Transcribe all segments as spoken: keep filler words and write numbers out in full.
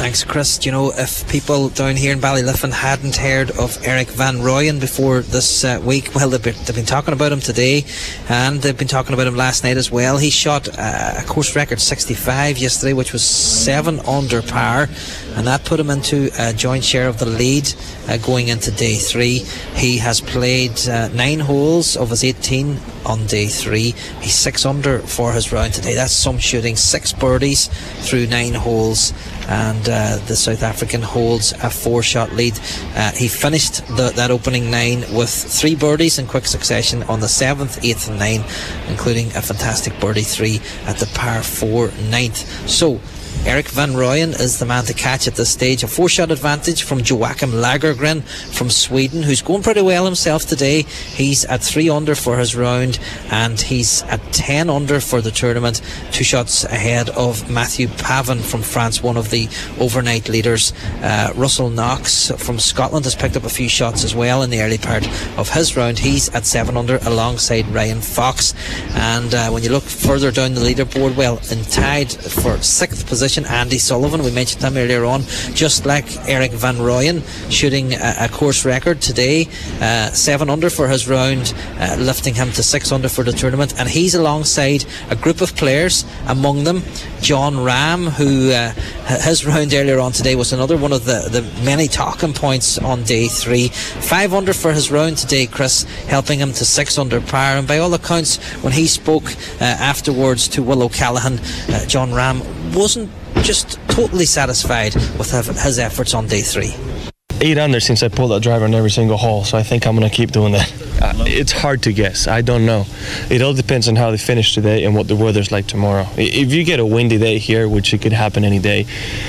Thanks, Chris. Do you know, if people down here in Ballyliffin hadn't heard of Eric Van Rooyen before this uh, week, well, they've been, they've been talking about him today, and they've been talking about him last night as well. He shot uh, a course record sixty-five yesterday, which was seven under par, and that put him into a joint share of the lead uh, going into day three. He has played uh, nine holes of his eighteen on day three. He's six under for his round today. That's some shooting. Six birdies through nine holes, and uh, the South African holds a four shot lead. Uh, he finished the, that opening nine with three birdies in quick succession on the seventh, eighth and ninth, including a fantastic birdie three at the par four ninth. So Eric Van Rooyen is the man to catch at this stage. A four-shot advantage from Joachim Lagergren from Sweden, who's going pretty well himself today. He's at three under for his round, and he's at ten under for the tournament, two shots ahead of Matthew Pavin from France, one of the overnight leaders. uh, Russell Knox from Scotland has picked up a few shots as well in the early part of his round. He's at seven under alongside Ryan Fox. And uh, when you look further down the leaderboard, well, in tied for sixth position, Andy Sullivan, we mentioned him earlier on, just like Eric Van Rooyen, shooting a, a course record today, uh, seven under for his round, uh, lifting him to six under for the tournament. And he's alongside a group of players, among them John Rahm, who uh, his round earlier on today was another one of the, the many talking points on day three. Five under for his round today, Chris, helping him to six under par. And by all accounts, when he spoke uh, afterwards to Will O'Callaghan, uh, John Rahm wasn't just totally satisfied with his efforts on day three. Eight under since I pulled that driver in every single hole, so I think I'm going to keep doing that. Uh, it's hard to guess. I don't know. It all depends on how they finish today and what the weather's like tomorrow. If you get a windy day here, which it could happen any day,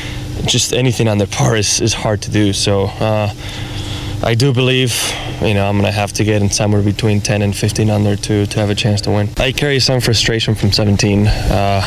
just anything under par is, is hard to do. So uh, I do believe, you know, I'm going to have to get in somewhere between ten and fifteen under to, to have a chance to win. I carry some frustration from seventeen. Uh,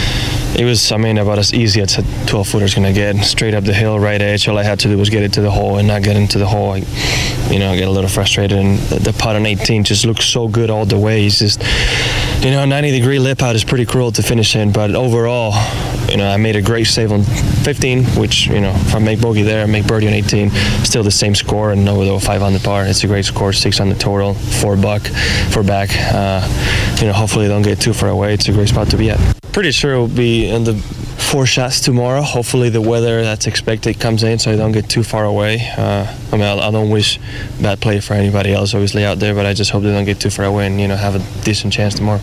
It was, I mean, about as easy as a twelve footer's going to get. Straight up the hill, right edge. All I had to do was get it to the hole, and not get into the hole. I, you know, I get a little frustrated. And the, the putt on eighteen just looks so good all the way. It's just, you know, ninety degree lip out is pretty cruel to finish in. But overall, you know, I made a great save on fifteen, which, you know, if I make bogey there, I make birdie on eighteen, still the same score, and no five on the par. It's a great score, six on the total, four buck, four back. Uh, you know, hopefully don't get too far away. It's a great spot to be at. Pretty sure we'll be in the four shots tomorrow. Hopefully the weather that's expected comes in so I don't get too far away. Uh, I mean, I, I don't wish bad play for anybody else, obviously, out there, but I just hope they don't get too far away and, you know, have a decent chance tomorrow.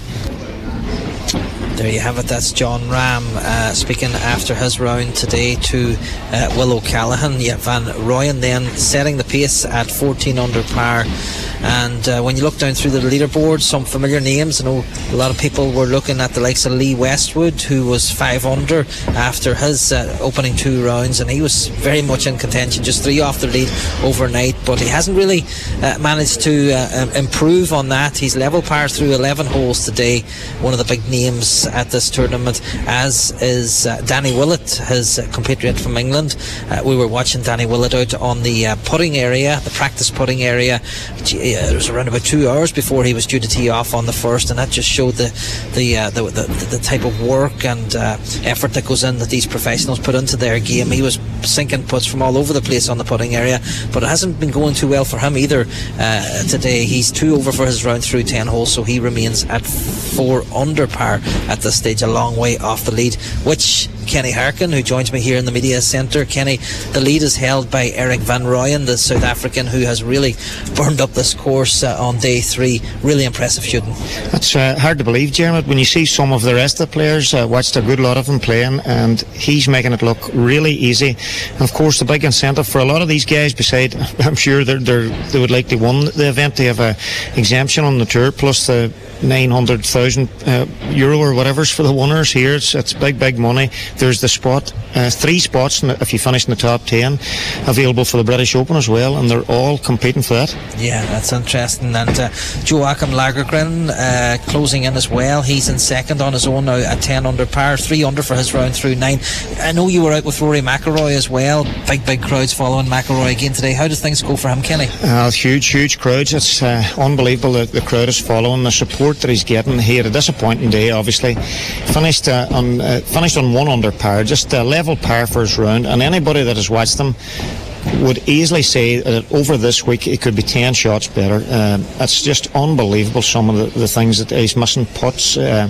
There you have it. That's John Rahm uh, speaking after his round today to uh, Will O'Callaghan. Yeah, Van Rooyen then setting the pace at fourteen under par. And uh, when you look down through the leaderboard, some familiar names. I know a lot of people were looking at the likes of Lee Westwood, who was five under after his uh, opening two rounds, and he was very much in contention, just three off the lead overnight, but he hasn't really uh, managed to uh, improve on that. He's level par through eleven holes today, one of the big names at this tournament, as is uh, Danny Willett, his uh, compatriot from England. Uh, we were watching Danny Willett out on the uh, putting area, the practice putting area. Gee, it was around about two hours before he was due to tee off on the first, and that just showed the the uh, the, the, the type of work and uh, effort that goes in, that these professionals put into their game. He was sinking putts from all over the place on the putting area, but it hasn't been going too well for him either uh, today. He's two over for his round through ten holes, so he remains at four under par at this stage, a long way off the lead, which Kenny Harkin, who joins me here in the media centre. Kenny, the lead is held by Eric Van Rooyen, the South African, who has really burned up this course uh, on day three. Really impressive shooting. It's uh, hard to believe, Jeremy, when you see some of the rest of the players. uh, watched a good lot of them playing, and he's making it look really easy. And of course the big incentive for a lot of these guys, beside I'm sure they're, they're, they would like to win the event, they have a exemption on the tour, plus the nine hundred thousand uh, euro or whatever's for the winners here. It's, it's big big money. There's the spot, uh, three spots if you finish in the top ten available for the British Open as well, and they're all competing for that. Yeah, that's interesting. And uh, Joachim Lagergren uh, closing in as well. He's in second on his own now at ten under par, three under for his round through nine. I know you were out with Rory McIlroy as well. Big big crowds following McIlroy again today. How does things go for him, Kenny? Uh, huge huge crowds. It's uh, unbelievable that the crowd is following, the support that he's getting. He had a disappointing day, obviously. Finished uh, on uh, finished on one under under par, just a level par for his round, and anybody that has watched them would easily say that over this week it could be ten shots better. Uh, it's just unbelievable, some of the, the things that he's missing putts. Uh,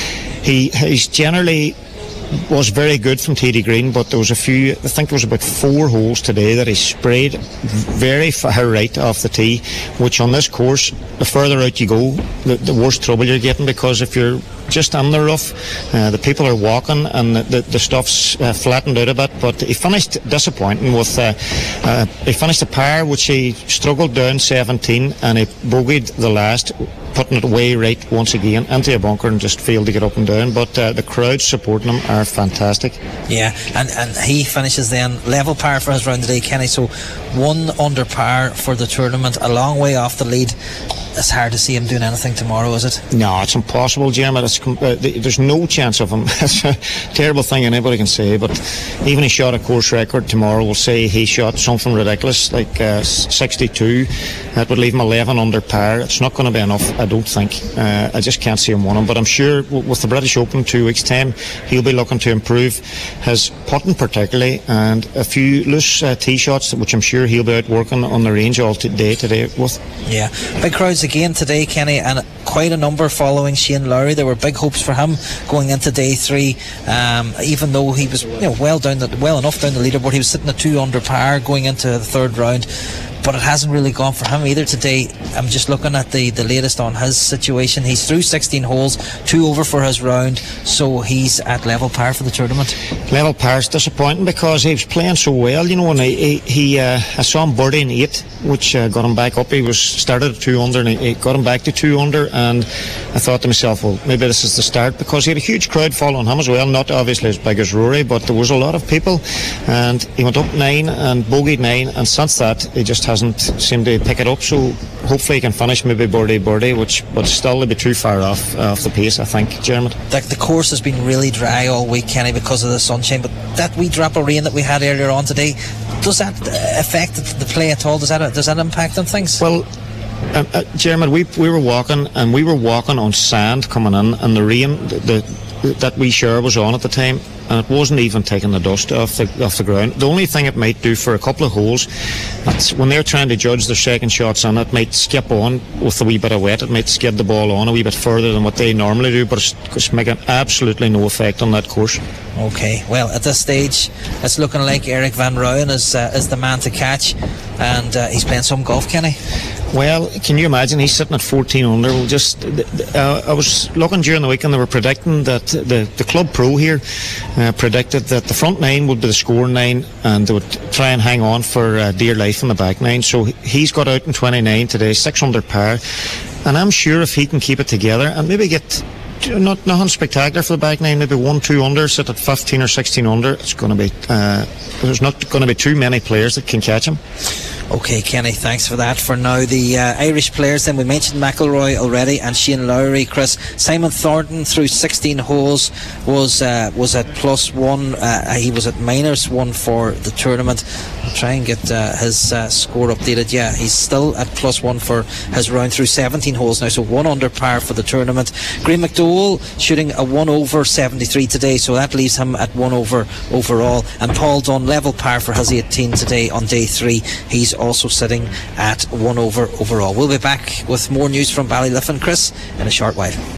he he's generally was very good from tee to green, but there was a few, I think there was about four holes today that he sprayed very far right off the tee, which on this course, the further out you go, the, the worse trouble you're getting, because if you're just on the rough, uh, the people are walking and the, the, the stuff's uh, flattened out a bit. But he finished disappointing with uh, uh, he finished a par which he struggled down seventeen, and he bogeyed the last, putting it way right once again into a bunker and just failed to get up and down. But uh, the crowd supporting him are fantastic. Yeah, and, and he finishes then level par for his round today, Kenny, so one under par for the tournament, a long way off the lead. It's hard to see him doing anything tomorrow, is it? No, it's impossible, Jim. It's, uh, there's no chance of him. It's a terrible thing anybody can say, but even he shot a course record tomorrow, we'll say he shot something ridiculous like uh, sixty-two. That would leave him eleven under par. It's not going to be enough, I don't think. uh, I just can't see him winning, but I'm sure w- with the British Open in two weeks time, he'll be looking to improve his putting particularly, and a few loose uh, tee shots, which I'm sure he'll be out working on the range all day today with. Yeah, big crowds again today, Kenny, and quite a number following Shane Lowry. There were big hopes for him going into day three, um, even though he was, you know, well down the, well enough down the leaderboard. He was sitting at two under par going into the third round, but it hasn't really gone for him either today. I'm just looking at the, the latest on his situation. He's through sixteen holes, two over for his round, so he's at level par for the tournament. Level par is disappointing because he was playing so well, you know, and he, he, he uh, I saw him birdie in eight, which uh, got him back up. He was started at two under and he, he got him back to two under, and I thought to myself, well, maybe this is the start, because he had a huge crowd following him as well, not obviously as big as Rory, but there was a lot of people, and he went up nine and bogeyed nine, and since that he just hasn't seemed to pick it up. So hopefully he can finish maybe birdie birdie, which but still will be too far off uh, off the pace, I think, Jeremy. The, the course has been really dry all week, Kenny, because of the sunshine, but that wee drop of rain that we had earlier on today, does that affect the play at all? Does that does that impact on things? Well, uh, uh, Jeremy, we we were walking and we were walking on sand coming in, and the rain the, the that wee shower was on at the time, and it wasn't even taking the dust off the off the ground. The only thing it might do for a couple of holes, that's when they're trying to judge their second shots on, it might skip on with a wee bit of wet. It might skid the ball on a wee bit further than what they normally do, but it's, it's making absolutely no effect on that course. Okay, well, at this stage it's looking like Erik van Rooyen is uh, is the man to catch, and uh, he's playing some golf, Kenny. Well, can you imagine? He's sitting at fourteen under. We'll just, uh, I was looking during the week, and they were predicting that the, the Club Pro here uh, predicted that the front nine would be the score nine, and they would try and hang on for uh, dear life in the back nine. So he's got out in twenty-nine today, six under par, and I'm sure if he can keep it together and maybe get not nothing spectacular for the back nine, maybe one two under, sit at fifteen or sixteen under, it's going to be uh, there's not going to be too many players that can catch him. Okay, Kenny, thanks for that. For now, the uh, Irish players, then we mentioned McIlroy already and Shane Lowry. Chris, Simon Thornton through sixteen holes was uh, was at plus one. Uh, he was at minus one for the tournament. I'll try and get uh, his uh, score updated. Yeah, he's still at plus one for his round through seventeen holes now, so one under par for the tournament. Graham McDowell shooting a one over seventy-three today, so that leaves him at one over overall. And Paul Dunn level par for his eighteen today on day three. He's also sitting at one over overall. We'll be back with more news from Ballyliffin, Chris, in a short while.